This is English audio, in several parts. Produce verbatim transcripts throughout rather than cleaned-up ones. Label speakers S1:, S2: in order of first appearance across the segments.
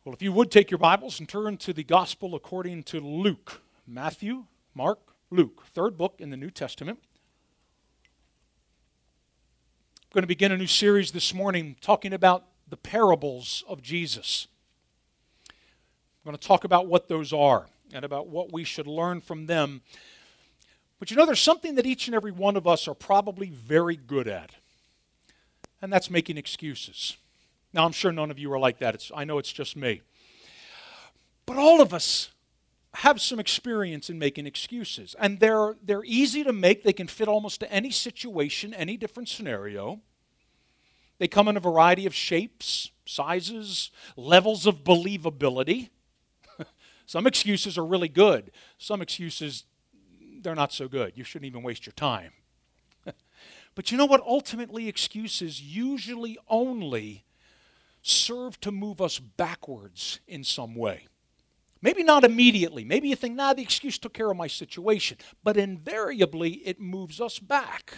S1: Well, if you would take your Bibles and turn to the Gospel according to Luke. Matthew, Mark, Luke, third book in the New Testament. I'm going to begin a new series this morning talking about the parables of Jesus. I'm going to talk about what those are and about what we should learn from them. But you know, there's something that each and every one of us are probably very good at, and that's making excuses. Now, I'm sure none of you are like that. It's, I know it's just me. But all of us have some experience in making excuses. And they're, they're easy to make. They can fit almost to any situation, any different scenario. They come in a variety of shapes, sizes, levels of believability. Some excuses are really good. Some excuses, they're not so good. You shouldn't even waste your time. But you know what? Ultimately, excuses usually only serve to move us backwards in some way. Maybe not immediately. Maybe you think, nah, the excuse took care of my situation. But invariably, it moves us back.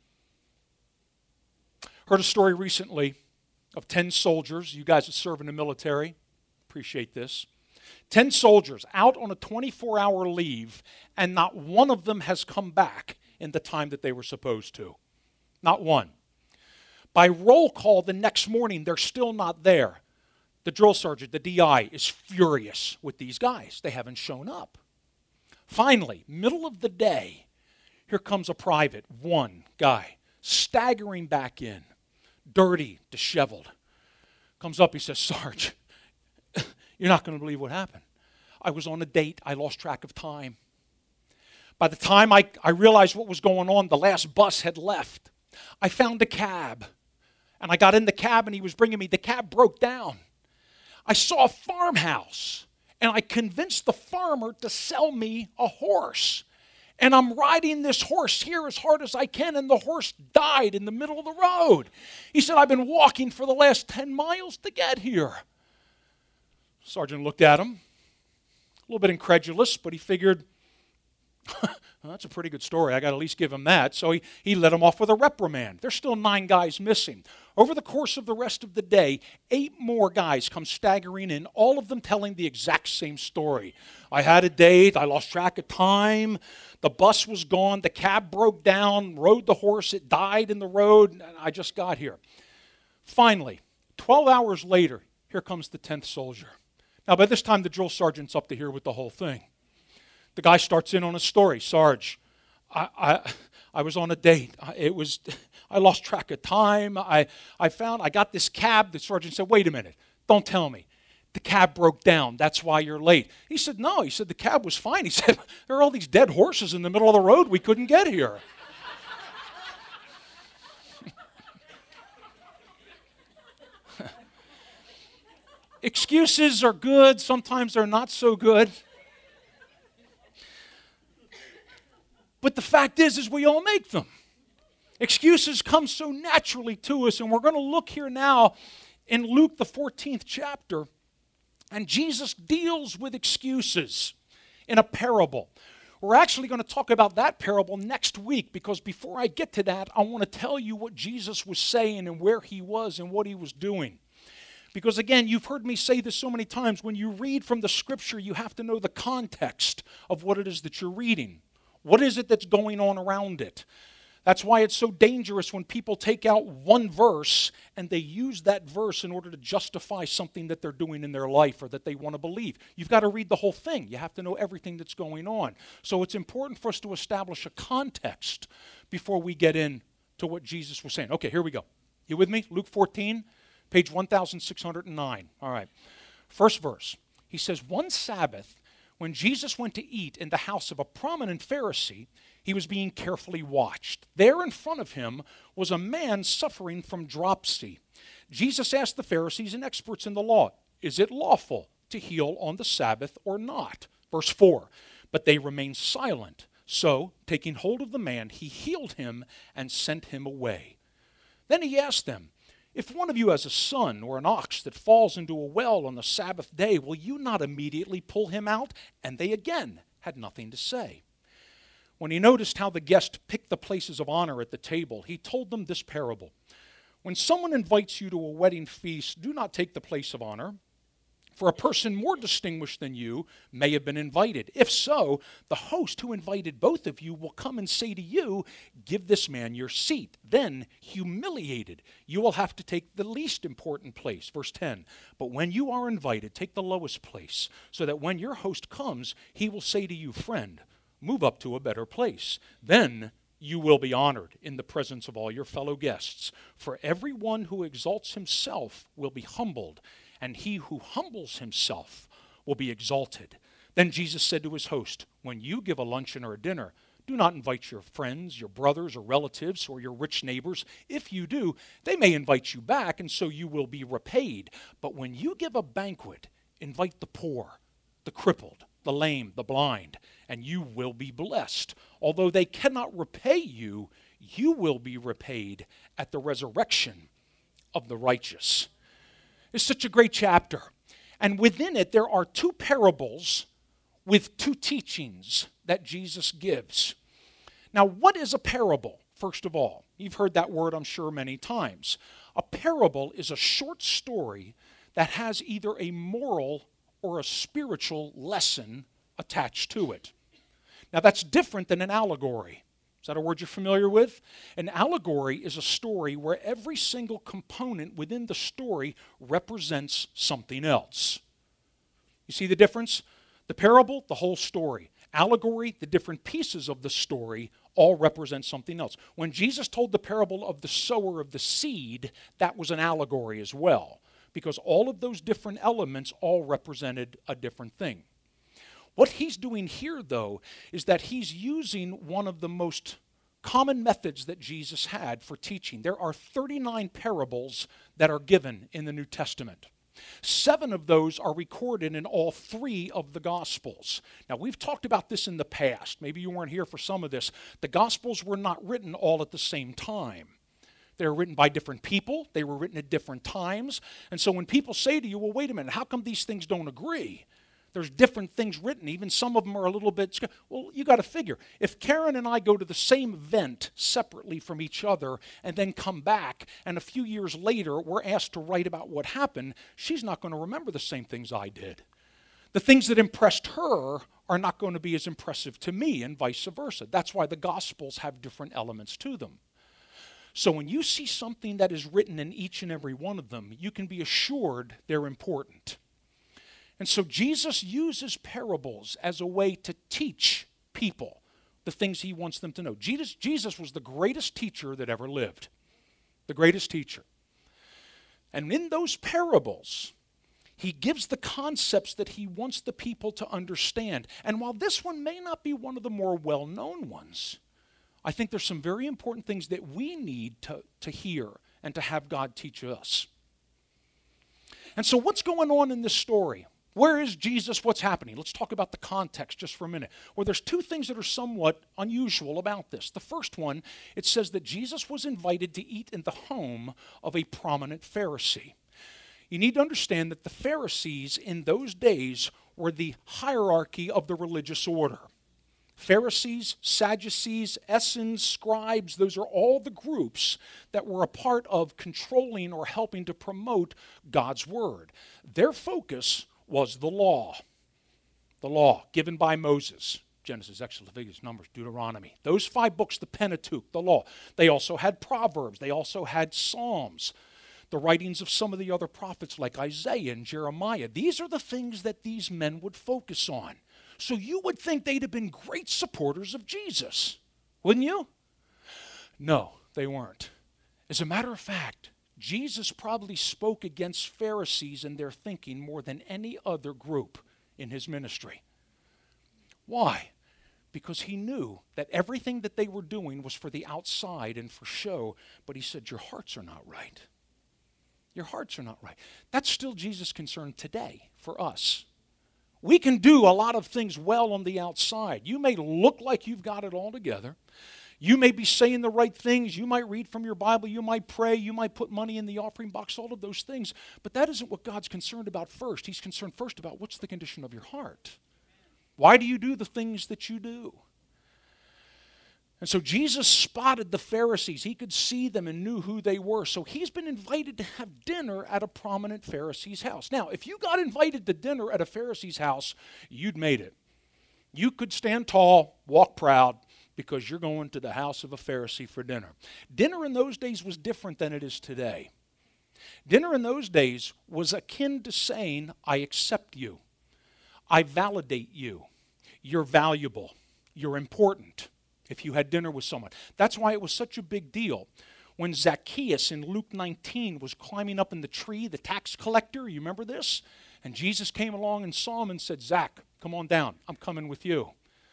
S1: Heard a story recently of ten soldiers. You guys that serve in the military, appreciate this. ten soldiers out on a twenty-four hour leave, and not one of them has come back in the time that they were supposed to. Not one. By roll call the next morning, they're still not there. The drill sergeant, the D I, is furious with these guys. They haven't shown up. Finally, middle of the day, here comes a private, one guy, staggering back in, dirty, disheveled. Comes up, he says, Sarge, you're not going to believe what happened. I was on a date. I lost track of time. By the time I, I realized what was going on, the last bus had left. I found a cab. And I got in the cab and he was bringing me. The cab broke down. I saw a farmhouse and I convinced the farmer to sell me a horse. And I'm riding this horse here as hard as I can, and the horse died in the middle of the road. He said, I've been walking for the last ten miles to get here. Sergeant looked at him, a little bit incredulous, but he figured, well, that's a pretty good story. I got to at least give him that. So he, he let him off with a reprimand. There's still nine guys missing. Over the course of the rest of the day, eight more guys come staggering in, all of them telling the exact same story. I had a date. I lost track of time. The bus was gone. The cab broke down, rode the horse. It died in the road. And I just got here. Finally, twelve hours later, here comes the tenth soldier. Now, by this time, the drill sergeant's up to here with the whole thing. The guy starts in on a story. Sarge, I, I, I was on a date. I, it was, I lost track of time. I, I found, I got this cab. The sergeant said, wait a minute, don't tell me. The cab broke down. That's why you're late. He said, no. He said, the cab was fine. He said, there are all these dead horses in the middle of the road. We couldn't get here. Excuses are good. Sometimes they're not so good. But the fact is, is we all make them. Excuses come so naturally to us, and we're going to look here now in Luke, the fourteenth chapter, and Jesus deals with excuses in a parable. We're actually going to talk about that parable next week, because before I get to that, I want to tell you what Jesus was saying and where he was and what he was doing. Because again, you've heard me say this so many times, when you read from the Scripture, you have to know the context of what it is that you're reading. What is it that's going on around it? That's why it's so dangerous when people take out one verse and they use that verse in order to justify something that they're doing in their life or that they want to believe. You've got to read the whole thing. You have to know everything that's going on. So it's important for us to establish a context before we get into what Jesus was saying. Okay, here we go. You with me? Luke fourteen, page one thousand six hundred nine. All right. First verse. He says, one Sabbath, when Jesus went to eat in the house of a prominent Pharisee, he was being carefully watched. There in front of him was a man suffering from dropsy. Jesus asked the Pharisees and experts in the law, is it lawful to heal on the Sabbath or not? Verse four, but they remained silent. So, taking hold of the man, he healed him and sent him away. Then he asked them, if one of you has a son or an ox that falls into a well on the Sabbath day, will you not immediately pull him out? And they again had nothing to say. When he noticed how the guests picked the places of honor at the table, he told them this parable. When someone invites you to a wedding feast, do not take the place of honor, For a person more distinguished than you may have been invited. If so, the host who invited both of you will come and say to you, 'Give this man your seat.' Then, humiliated, you will have to take the least important place." Verse ten, "But when you are invited, take the lowest place, so that when your host comes, he will say to you, 'Friend, move up to a better place.' Then you will be honored in the presence of all your fellow guests. For everyone who exalts himself will be humbled, and he who humbles himself will be exalted." Then Jesus said to his host, "When you give a luncheon or a dinner, do not invite your friends, your brothers or relatives, or your rich neighbors. If you do, they may invite you back, and so you will be repaid. But when you give a banquet, invite the poor, the crippled, the lame, the blind, and you will be blessed. Although they cannot repay you, you will be repaid at the resurrection of the righteous." It's such a great chapter. And within it, there are two parables with two teachings that Jesus gives. Now, what is a parable, first of all? You've heard that word, I'm sure, many times. A parable is a short story that has either a moral or a spiritual lesson attached to it. Now, that's different than an allegory. Is that a word you're familiar with? An allegory is a story where every single component within the story represents something else. You see the difference? The parable, the whole story. Allegory, the different pieces of the story, all represent something else. When Jesus told the parable of the sower of the seed, that was an allegory as well, because all of those different elements all represented a different thing. What he's doing here, though, is that he's using one of the most common methods that Jesus had for teaching. There are thirty-nine parables that are given in the New Testament. Seven of those are recorded in all three of the Gospels. Now, we've talked about this in the past. Maybe you weren't here for some of this. The Gospels were not written all at the same time. They were written by different people. They were written at different times. And so when people say to you, well, wait a minute, how come these things don't agree? There's different things written. Even some of them are a little bit... Well, you got to figure. If Karen and I go to the same event separately from each other and then come back, and a few years later we're asked to write about what happened, she's not going to remember the same things I did. The things that impressed her are not going to be as impressive to me, and vice versa. That's why the Gospels have different elements to them. So when you see something that is written in each and every one of them, you can be assured they're important. And so Jesus uses parables as a way to teach people the things he wants them to know. Jesus, Jesus was the greatest teacher that ever lived. The greatest teacher. And in those parables, he gives the concepts that he wants the people to understand. And while this one may not be one of the more well-known ones, I think there's some very important things that we need to, to hear and to have God teach us. And so what's going on in this story? Where is Jesus? What's happening? Let's talk about the context just for a minute. Well, there's two things that are somewhat unusual about this. The first one, it says that Jesus was invited to eat in the home of a prominent Pharisee. You need to understand that the Pharisees in those days were the hierarchy of the religious order. Pharisees, Sadducees, Essenes, scribes, those are all the groups that were a part of controlling or helping to promote God's word. Their focus was the law. The law given by Moses. Genesis, Exodus, Leviticus, Numbers, Deuteronomy. Those five books, the Pentateuch, the law. They also had Proverbs. They also had Psalms. The writings of some of the other prophets like Isaiah and Jeremiah. These are the things that these men would focus on. So you would think they'd have been great supporters of Jesus, wouldn't you? No, they weren't. As a matter of fact, Jesus probably spoke against Pharisees and their thinking more than any other group in his ministry. Why? Because he knew that everything that they were doing was for the outside and for show, but he said, your hearts are not right. Your hearts are not right. That's still Jesus' concern today for us. We can do a lot of things well on the outside. You may look like you've got it all together. You may be saying the right things. You might read from your Bible. You might pray. You might put money in the offering box, all of those things. But that isn't what God's concerned about first. He's concerned first about what's the condition of your heart. Why do you do the things that you do? And so Jesus spotted the Pharisees. He could see them and knew who they were. So he's been invited to have dinner at a prominent Pharisee's house. Now, if you got invited to dinner at a Pharisee's house, you'd made it. You could stand tall, walk proud, because you're going to the house of a Pharisee for dinner. Dinner in those days was different than it is today. Dinner in those days was akin to saying, I accept you. I validate you. You're valuable. You're important. If you had dinner with someone. That's why it was such a big deal. When Zacchaeus in Luke nineteen was climbing up in the tree, the tax collector, you remember this? And Jesus came along and saw him and said, Zach, come on down. I'm coming with you.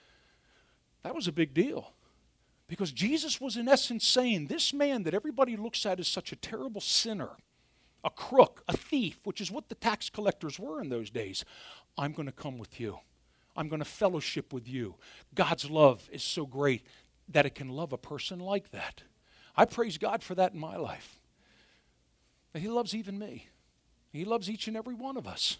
S1: That was a big deal. Because Jesus was in essence saying, this man that everybody looks at as such a terrible sinner, a crook, a thief, which is what the tax collectors were in those days, I'm going to come with you. I'm going to fellowship with you. God's love is so great that it can love a person like that. I praise God for that in my life. That He loves even me. He loves each and every one of us.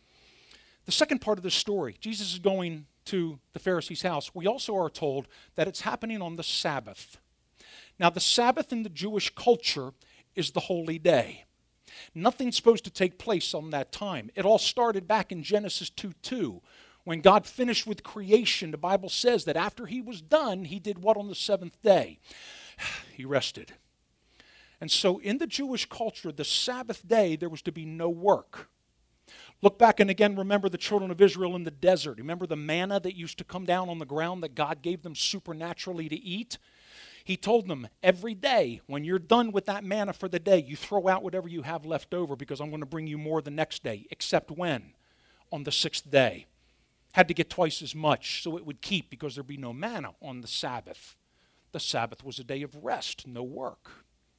S1: The second part of the story, Jesus is going to the Pharisee's house. We also are told that it's happening on the Sabbath. Now, the Sabbath in the Jewish culture is the holy day. Nothing's supposed to take place on that time. It all started back in Genesis two two. When God finished with creation, the Bible says that after He was done, He did what on the seventh day? He rested. And so in the Jewish culture, the Sabbath day, there was to be no work. Look back and again remember the children of Israel in the desert. Remember the manna that used to come down on the ground that God gave them supernaturally to eat? He told them, every day, when you're done with that manna for the day, you throw out whatever you have left over because I'm going to bring you more the next day. Except when? On the sixth day. Had to get twice as much so it would keep because there'd be no manna on the Sabbath. The Sabbath was a day of rest, no work.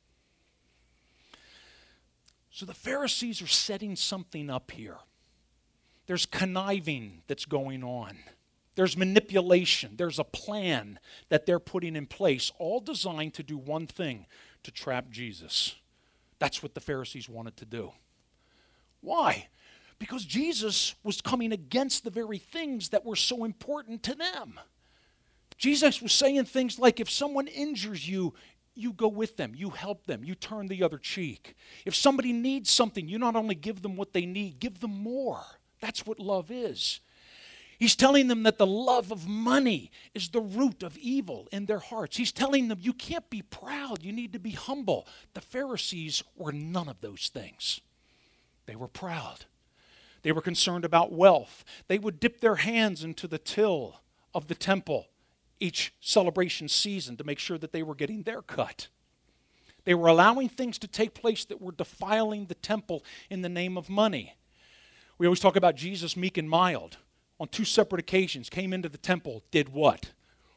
S1: So the Pharisees are setting something up here. There's conniving that's going on. There's manipulation. There's a plan that they're putting in place, all designed to do one thing, to trap Jesus. That's what the Pharisees wanted to do. Why? Because Jesus was coming against the very things that were so important to them. Jesus was saying things like, if someone injures you, you go with them, you help them, you turn the other cheek. If somebody needs something, you not only give them what they need, give them more. That's what love is. He's telling them that the love of money is the root of evil in their hearts. He's telling them you can't be proud, you need to be humble. The Pharisees were none of those things. They were proud. They were concerned about wealth. They would dip their hands into the till of the temple each celebration season to make sure that they were getting their cut. They were allowing things to take place that were defiling the temple in the name of money. We always talk about Jesus meek and mild. On two separate occasions, came into the temple, did what?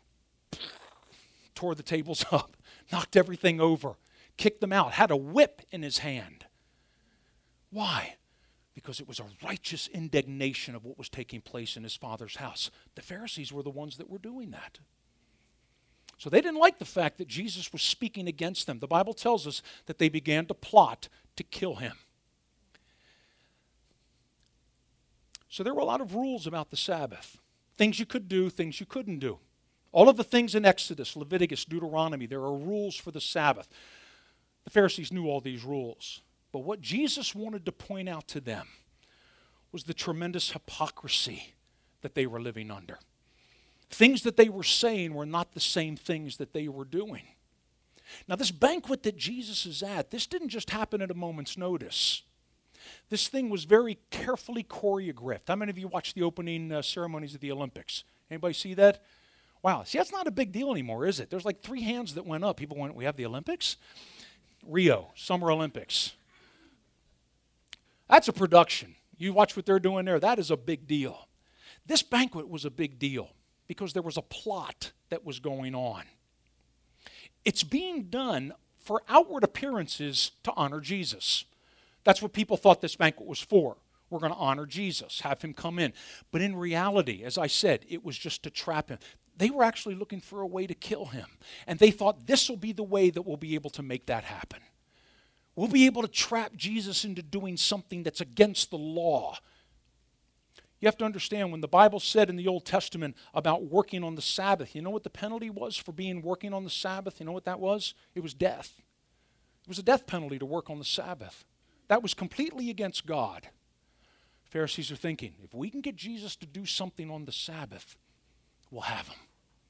S1: Tore the tables up, knocked everything over, kicked them out, had a whip in his hand. Why? Because it was a righteous indignation of what was taking place in his Father's house. The Pharisees were the ones that were doing that. So they didn't like the fact that Jesus was speaking against them. The Bible tells us that they began to plot to kill him. So there were a lot of rules about the Sabbath. Things you could do, things you couldn't do. All of the things in Exodus, Leviticus, Deuteronomy, there are rules for the Sabbath. The Pharisees knew all these rules. But what Jesus wanted to point out to them was the tremendous hypocrisy that they were living under. Things that they were saying were not the same things that they were doing. Now, this banquet that Jesus is at, this didn't just happen at a moment's notice. This thing was very carefully choreographed. How many of you watched the opening uh, ceremonies of the Olympics? Anybody see that? Wow. See, that's not a big deal anymore, is it? There's like three hands that went up. People went, we have the Olympics? Rio, Summer Olympics. That's a production. You watch what they're doing there. That is a big deal. This banquet was a big deal because there was a plot that was going on. It's being done for outward appearances to honor Jesus. That's what people thought this banquet was for. We're going to honor Jesus, have him come in. But in reality, as I said, it was just to trap him. They were actually looking for a way to kill him. And they thought this will be the way that we'll be able to make that happen. We'll be able to trap Jesus into doing something that's against the law. You have to understand, when the Bible said in the Old Testament about working on the Sabbath, you know what the penalty was for being working on the Sabbath? You know what that was? It was death. It was a death penalty to work on the Sabbath. That was completely against God. Pharisees are thinking, if we can get Jesus to do something on the Sabbath, we'll have him.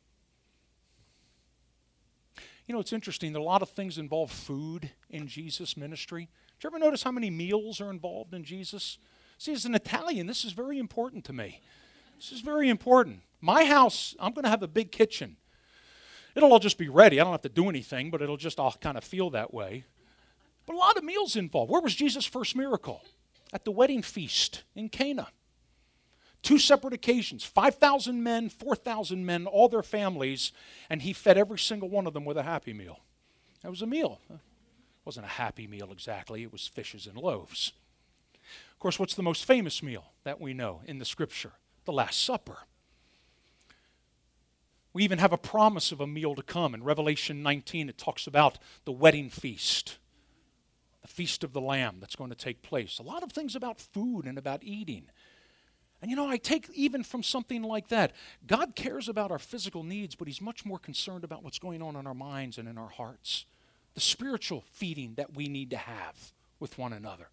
S1: You know, it's interesting. There are a lot of things involve food in Jesus' ministry. Did you ever notice how many meals are involved in Jesus? See, as an Italian, this is very important to me. This is very important. My house, I'm going to have a big kitchen. It'll all just be ready. I don't have to do anything, but it'll just all kind of feel that way. But a lot of meals involved. Where was Jesus' first miracle? At the wedding feast in Cana. Two separate occasions, five thousand men, four thousand men, all their families, and he fed every single one of them with a happy meal. That was a meal. It wasn't a happy meal exactly. It was fishes and loaves. Of course, what's the most famous meal that we know in the Scripture? The Last Supper. We even have a promise of a meal to come. In Revelation nineteen, it talks about the wedding feast, the feast of the Lamb that's going to take place. A lot of things about food and about eating. And you know, I take even from something like that, God cares about our physical needs, but he's much more concerned about what's going on in our minds and in our hearts. The spiritual feeding that we need to have with one another.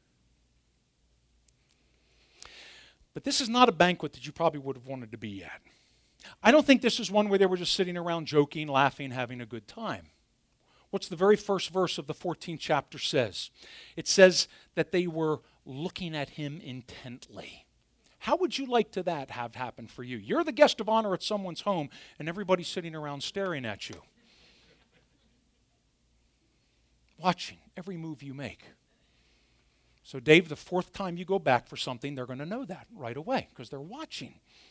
S1: But this is not a banquet that you probably would have wanted to be at. I don't think this is one where they were just sitting around joking, laughing, having a good time. What's the very first verse of the fourteenth chapter says? It says that they were looking at him intently. How would you like to that have happen for you? You're the guest of honor at someone's home, and everybody's sitting around staring at you, watching every move you make. So, Dave, the fourth time you go back for something, they're going to know that right away because they're watching.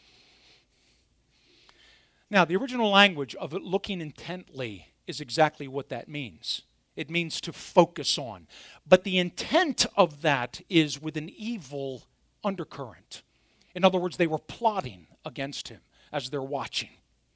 S1: Now, the original language of it looking intently is exactly what that means. It means to focus on. But the intent of that is with an evil undercurrent. In other words, they were plotting against him as they're watching.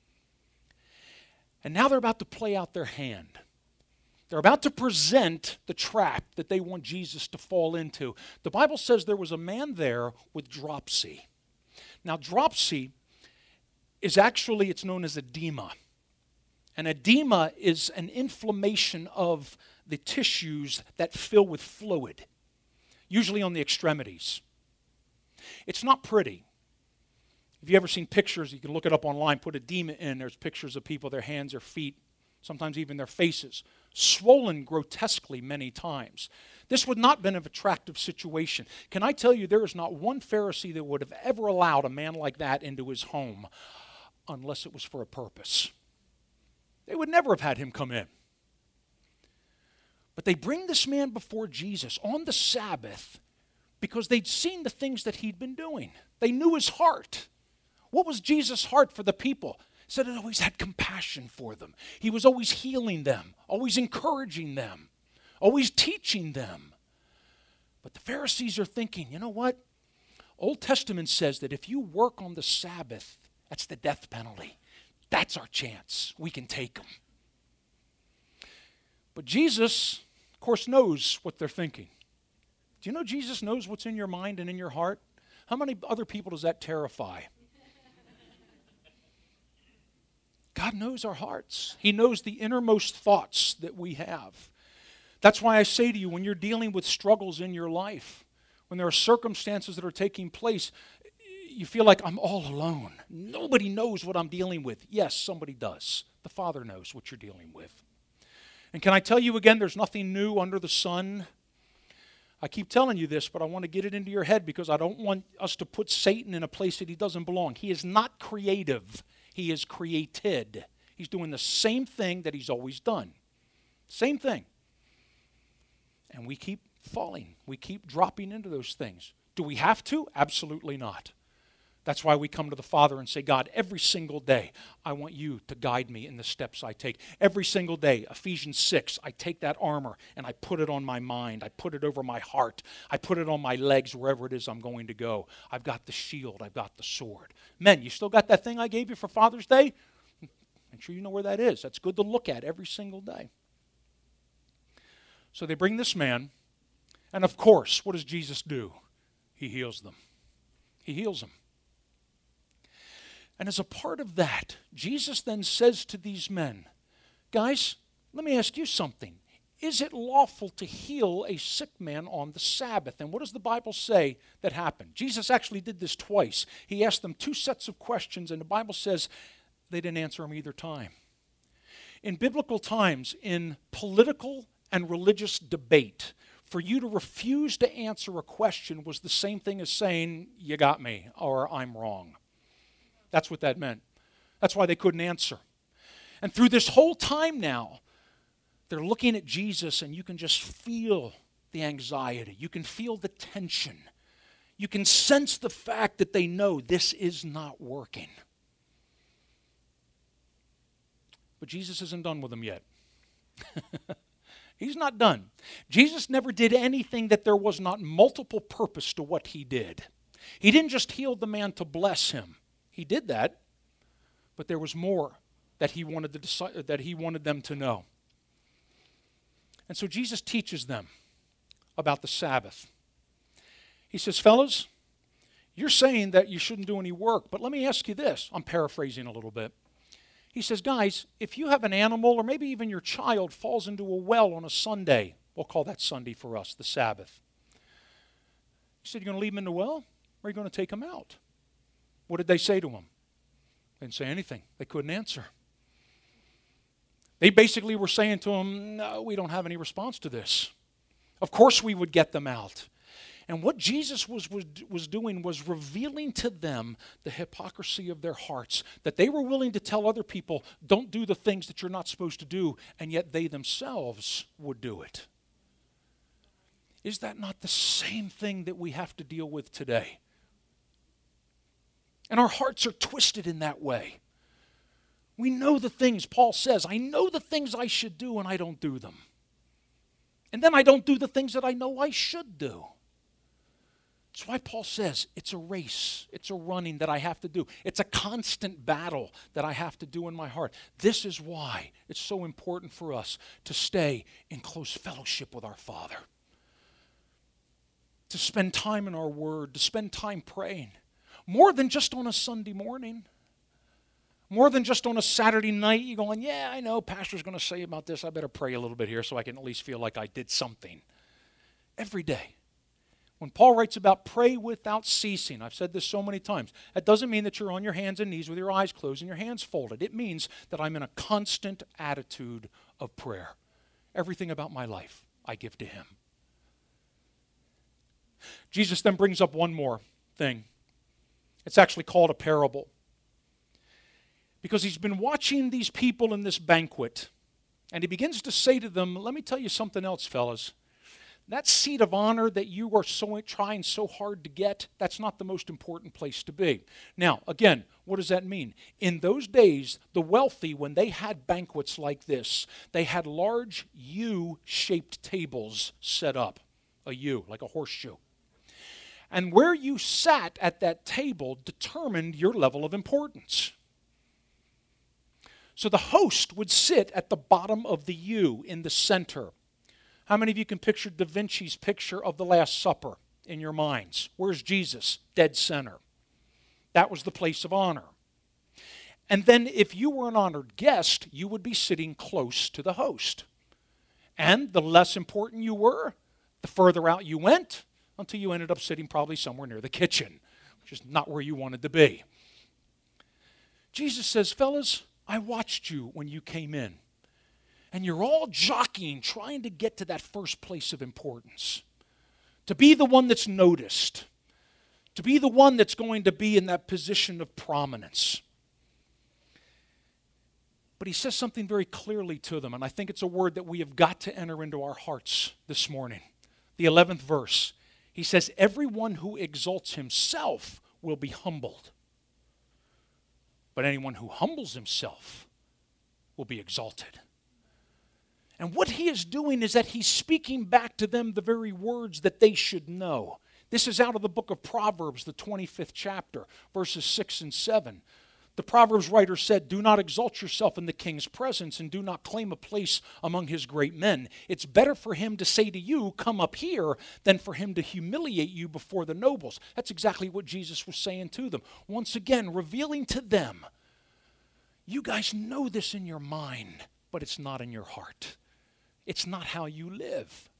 S1: And now they're about to play out their hand. They're about to present the trap that they want Jesus to fall into. The Bible says there was a man there with dropsy. Now, dropsy is actually, it's known as edema. And edema is an inflammation of the tissues that fill with fluid, usually on the extremities. It's not pretty. If you've ever seen pictures, you can look it up online, put edema in, there's pictures of people, their hands, their feet, sometimes even their faces, swollen grotesquely many times. This would not have been an attractive situation. Can I tell you, there is not one Pharisee that would have ever allowed a man like that into his home unless it was for a purpose. They would never have had him come in. But they bring this man before Jesus on the Sabbath because they'd seen the things that he'd been doing. They knew his heart. What was Jesus' heart for the people? He said he always had compassion for them. He was always healing them, always encouraging them, always teaching them. But the Pharisees are thinking, you know what? Old Testament says that if you work on the Sabbath, that's the death penalty. That's our chance. We can take them. But Jesus, of course, knows what they're thinking. Do you know Jesus knows what's in your mind and in your heart? How many other people does that terrify? God knows our hearts. He knows the innermost thoughts that we have. That's why I say to you, when you're dealing with struggles in your life, when there are circumstances that are taking place, you feel like I'm all alone. Nobody knows what I'm dealing with. Yes, somebody does. The Father knows what you're dealing with. And can I tell you again, there's nothing new under the sun. I keep telling you this, but I want to get it into your head because I don't want us to put Satan in a place that he doesn't belong. He is not creative. He is created. He's doing the same thing that he's always done. Same thing. And we keep falling. We keep dropping into those things. Do we have to? Absolutely not. That's why we come to the Father and say, God, every single day, I want you to guide me in the steps I take. Every single day, Ephesians six, I take that armor and I put it on my mind. I put it over my heart. I put it on my legs, wherever it is I'm going to go. I've got the shield. I've got the sword. Men, you still got that thing I gave you for Father's Day? Make sure you know where that is. That's good to look at every single day. So they bring this man, and of course, what does Jesus do? He heals them. He heals them. And as a part of that, Jesus then says to these men, guys, let me ask you something. Is it lawful to heal a sick man on the Sabbath? And what does the Bible say that happened? Jesus actually did this twice. He asked them two sets of questions, and the Bible says they didn't answer them either time. In biblical times, in political and religious debate, for you to refuse to answer a question was the same thing as saying, you got me, or I'm wrong. That's what that meant. That's why they couldn't answer. And through this whole time now, they're looking at Jesus, and you can just feel the anxiety. You can feel the tension. You can sense the fact that they know this is not working. But Jesus isn't done with them yet. He's not done. Jesus never did anything that there was not multiple purpose to what he did. He didn't just heal the man to bless him. He did that, but there was more that he wanted the, that he wanted them to know. And so Jesus teaches them about the Sabbath. He says, fellas, you're saying that you shouldn't do any work, but let me ask you this. I'm paraphrasing a little bit. He says, guys, if you have an animal or maybe even your child falls into a well on a Sunday, we'll call that Sunday for us, the Sabbath. He said, you're going to leave him in the well or are you going to take him out? What did they say to him? They didn't say anything. They couldn't answer. They basically were saying to him, no, we don't have any response to this. Of course we would get them out. And what Jesus was, was, was doing was revealing to them the hypocrisy of their hearts, that they were willing to tell other people, don't do the things that you're not supposed to do, and yet they themselves would do it. Is that not the same thing that we have to deal with today? And our hearts are twisted in that way. We know the things, Paul says, I know the things I should do and I don't do them. And then I don't do the things that I know I should do. That's why Paul says it's a race, it's a running that I have to do. It's a constant battle that I have to do in my heart. This is why it's so important for us to stay in close fellowship with our Father. To spend time in our Word, to spend time praying. More than just on a Sunday morning. More than just on a Saturday night, you're going, yeah, I know, pastor's going to say about this. I better pray a little bit here so I can at least feel like I did something. Every day. When Paul writes about pray without ceasing, I've said this so many times, that doesn't mean that you're on your hands and knees with your eyes closed and your hands folded. It means that I'm in a constant attitude of prayer. Everything about my life, I give to Him. Jesus then brings up one more thing. It's actually called a parable. Because he's been watching these people in this banquet, and he begins to say to them, let me tell you something else, fellas. That seat of honor that you are so trying so hard to get, that's not the most important place to be. Now, again, what does that mean? In those days, the wealthy, when they had banquets like this, they had large U-shaped tables set up. A U, like a horseshoe. And where you sat at that table determined your level of importance. So the host would sit at the bottom of the U in the center. How many of you can picture Da Vinci's picture of the Last Supper in your minds? Where's Jesus? Dead center. That was the place of honor. And then if you were an honored guest, you would be sitting close to the host. And the less important you were, the further out you went, until you ended up sitting probably somewhere near the kitchen, which is not where you wanted to be. Jesus says, fellas, I watched you when you came in, and you're all jockeying, trying to get to that first place of importance, to be the one that's noticed, to be the one that's going to be in that position of prominence. But he says something very clearly to them, and I think it's a word that we have got to enter into our hearts this morning. The eleventh verse, he says, everyone who exalts himself will be humbled. But anyone who humbles himself will be exalted. And what he is doing is that he's speaking back to them the very words that they should know. This is out of the book of Proverbs, the twenty-fifth chapter, verses six and seven. The Proverbs writer said, do not exalt yourself in the king's presence and do not claim a place among his great men. It's better for him to say to you, come up here, than for him to humiliate you before the nobles. That's exactly what Jesus was saying to them. Once again, revealing to them, you guys know this in your mind, but it's not in your heart. It's not how you live.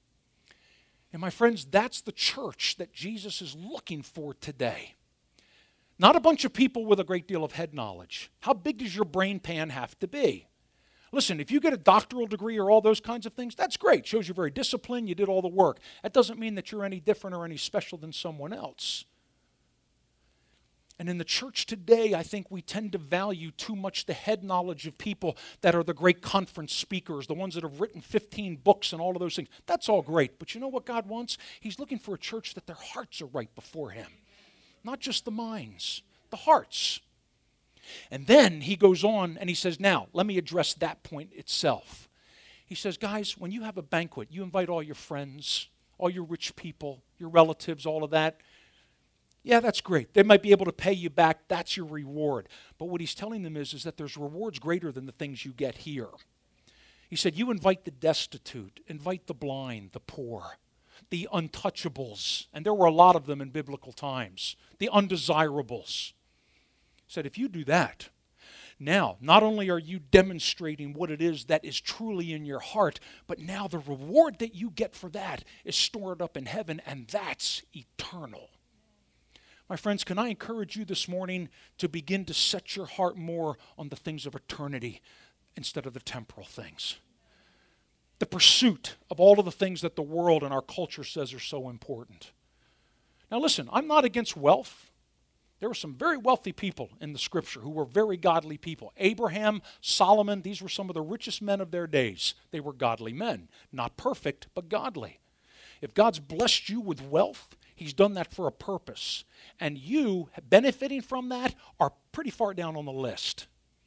S1: And my friends, that's the church that Jesus is looking for today. Not a bunch of people with a great deal of head knowledge. How big does your brain pan have to be? Listen, if you get a doctoral degree or all those kinds of things, that's great. Shows you're very disciplined, you did all the work. That doesn't mean that you're any different or any special than someone else. And in the church today, I think we tend to value too much the head knowledge of people that are the great conference speakers, the ones that have written fifteen books and all of those things. That's all great. But you know what God wants? He's looking for a church that their hearts are right before him. Not just the minds, the hearts. And then he goes on and he says, now, let me address that point itself. He says, guys, when you have a banquet, you invite all your friends, all your rich people, your relatives, all of that. Yeah, that's great. They might be able to pay you back. That's your reward. But what he's telling them is, is that there's rewards greater than the things you get here. He said, you invite the destitute, invite the blind, the poor, the untouchables, and there were a lot of them in biblical times, the undesirables. He said, if you do that, now, not only are you demonstrating what it is that is truly in your heart, but now the reward that you get for that is stored up in heaven, and that's eternal. My friends, can I encourage you this morning to begin to set your heart more on the things of eternity instead of the temporal things? The pursuit of all of the things that the world and our culture says are so important. Now listen, I'm not against wealth. There were some very wealthy people in the scripture who were very godly people. Abraham, Solomon, these were some of the richest men of their days. They were godly men. Not perfect, but godly. If God's blessed you with wealth, he's done that for a purpose. And you, benefiting from that, are pretty far down on the list.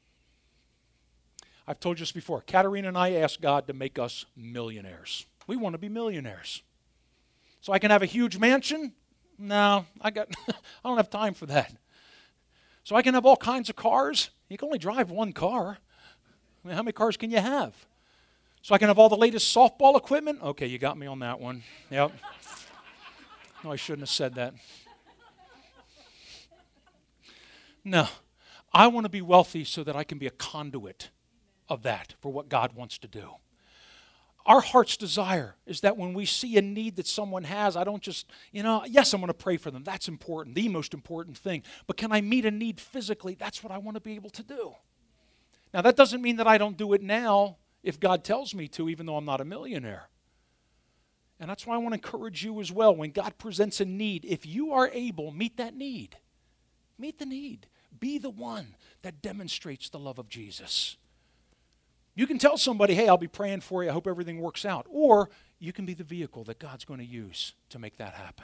S1: I've told you this before. Katerina and I asked God to make us millionaires. We want to be millionaires. So I can have a huge mansion? No, I got I don't have time for that. So I can have all kinds of cars? You can only drive one car. I mean, how many cars can you have? So I can have all the latest softball equipment? Okay, you got me on that one. Yep. No, I shouldn't have said that. No, I want to be wealthy so that I can be a conduit of that for what God wants to do. Our heart's desire is that when we see a need that someone has, I don't just, you know, yes, I'm going to pray for them. That's important, the most important thing. But can I meet a need physically? That's what I want to be able to do. Now, that doesn't mean that I don't do it now if God tells me to, even though I'm not a millionaire. And that's why I want to encourage you as well. When God presents a need, if you are able, meet that need. Meet the need. Be the one that demonstrates the love of Jesus. You can tell somebody, hey, I'll be praying for you. I hope everything works out. Or you can be the vehicle that God's going to use to make that happen.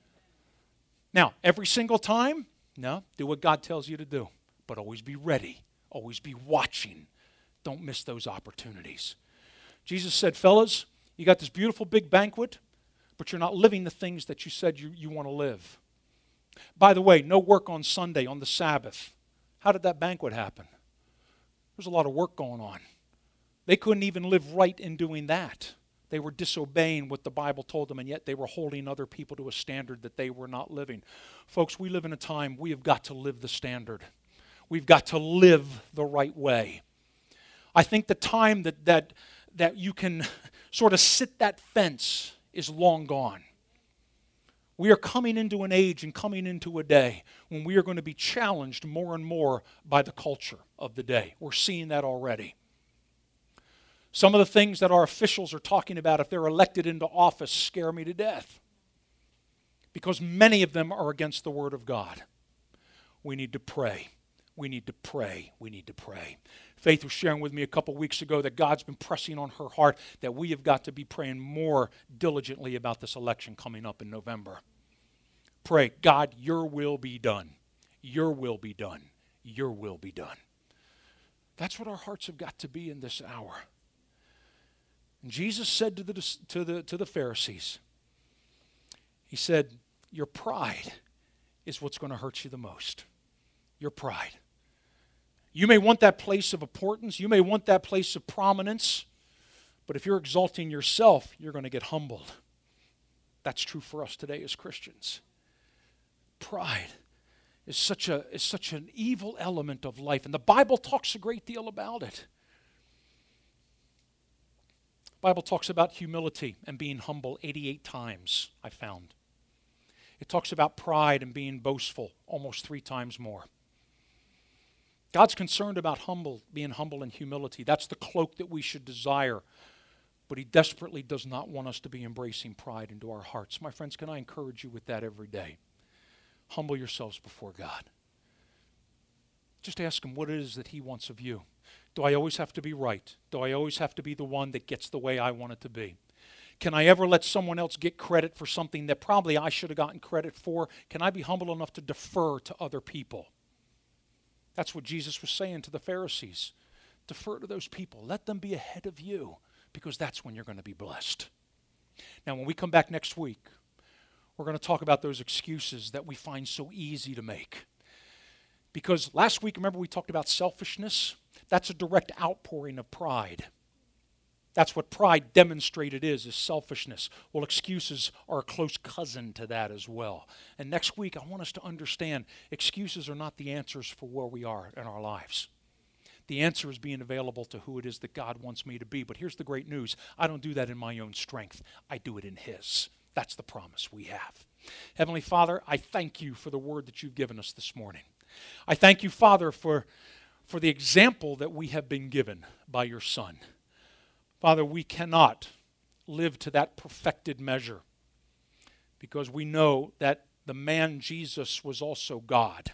S1: Now, every single time, no, do what God tells you to do. But always be ready. Always be watching. Don't miss those opportunities. Jesus said, fellas, you got this beautiful big banquet, but you're not living the things that you said you, you want to live. By the way, no work on Sunday, on the Sabbath. How did that banquet happen? There's a lot of work going on. They couldn't even live right in doing that. They were disobeying what the Bible told them, and yet they were holding other people to a standard that they were not living. Folks, we live in a time we have got to live the standard. We've got to live the right way. I think the time that that that you can sort of sit that fence is long gone. We are coming into an age and coming into a day when we are going to be challenged more and more by the culture of the day. We're seeing that already. Some of the things that our officials are talking about if they're elected into office scare me to death, because many of them are against the Word of God. We need to pray. We need to pray. We need to pray. Faith was sharing with me a couple weeks ago that God's been pressing on her heart that we have got to be praying more diligently about this election coming up in November. Pray, God, your will be done. Your will be done. Your will be done. That's what our hearts have got to be in this hour. And Jesus said to the, to the, to the Pharisees, he said, your pride is what's going to hurt you the most. Your pride. You may want that place of importance. You may want that place of prominence. But if you're exalting yourself, you're going to get humbled. That's true for us today as Christians. Pride is such a is such an evil element of life, and the Bible talks a great deal about it. The Bible talks about humility and being humble eighty-eight times, I found. It talks about pride and being boastful almost three times more. God's concerned about humble, being humble and humility. That's the cloak that we should desire. But he desperately does not want us to be embracing pride into our hearts. My friends, can I encourage you with that every day? Humble yourselves before God. Just ask him what it is that he wants of you. Do I always have to be right? Do I always have to be the one that gets the way I want it to be? Can I ever let someone else get credit for something that probably I should have gotten credit for? Can I be humble enough to defer to other people? That's what Jesus was saying to the Pharisees. Defer to those people. Let them be ahead of you, because that's when you're going to be blessed. Now, when we come back next week, we're going to talk about those excuses that we find so easy to make. Because last week, remember, we talked about selfishness? That's a direct outpouring of pride. That's what pride demonstrated is, is selfishness. Well, excuses are a close cousin to that as well. And next week, I want us to understand excuses are not the answers for where we are in our lives. The answer is being available to who it is that God wants me to be. But here's the great news. I don't do that in my own strength. I do it in his. That's the promise we have. Heavenly Father, I thank you for the word that you've given us this morning. I thank you, Father, for, for the example that we have been given by your Son. Father, we cannot live to that perfected measure because we know that the man Jesus was also God.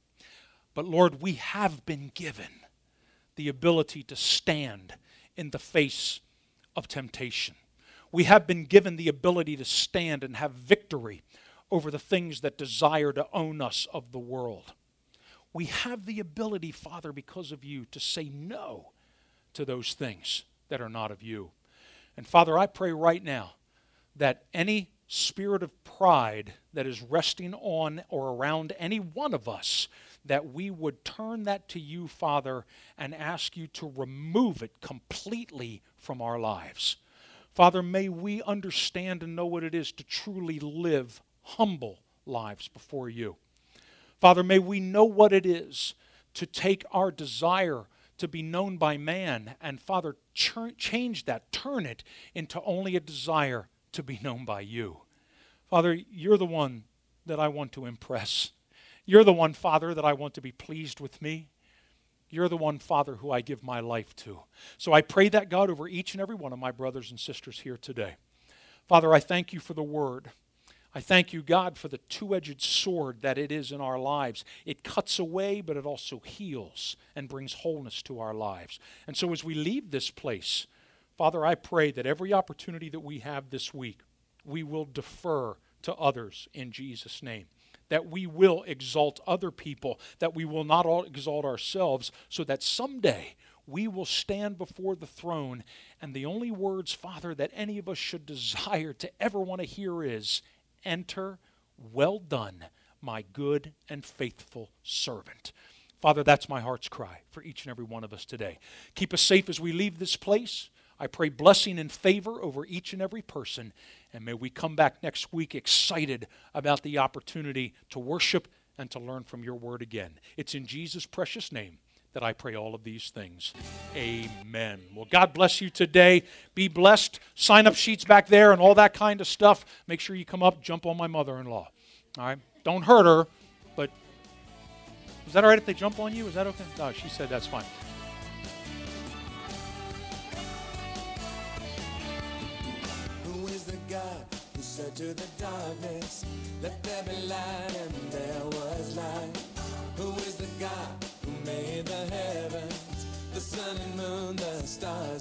S1: But Lord, we have been given the ability to stand in the face of temptation. We have been given the ability to stand and have victory over the things that desire to own us of the world. We have the ability, Father, because of you, to say no to those things that are not of you. And Father, I pray right now that any spirit of pride that is resting on or around any one of us, that we would turn that to you, Father, and ask you to remove it completely from our lives. Father, may we understand and know what it is to truly live humble lives before you. Father, may we know what it is to take our desire to be known by man and, Father, ch- change that, turn it into only a desire to be known by you. Father, you're the one that I want to impress. You're the one, Father, that I want to be pleased with me. You're the one, Father, who I give my life to. So I pray that, God, over each and every one of my brothers and sisters here today. Father, I thank you for the word. I thank you, God, for the two-edged sword that it is in our lives. It cuts away, but it also heals and brings wholeness to our lives. And so as we leave this place, Father, I pray that every opportunity that we have this week, we will defer to others in Jesus' name. That we will exalt other people, that we will not all exalt ourselves, so that someday we will stand before the throne, and the only words, Father, that any of us should desire to ever want to hear is, "Enter, well done, my good and faithful servant." Father, that's my heart's cry for each and every one of us today. Keep us safe as we leave this place. I pray blessing and favor over each and every person. And may we come back next week excited about the opportunity to worship and to learn from your word again. It's in Jesus' precious name that I pray all of these things. Amen. Well, God bless you today. Be blessed. Sign-up sheets back there and all that kind of stuff. Make sure you come up, jump on my mother-in-law. All right? Don't hurt her, but is that all right if they jump on you? Is that okay? No, she said that's fine.
S2: Who is the God who said to the darkness, "Let there be light," and there was light? Who is the God who made the heavens, the sun and moon, the stars?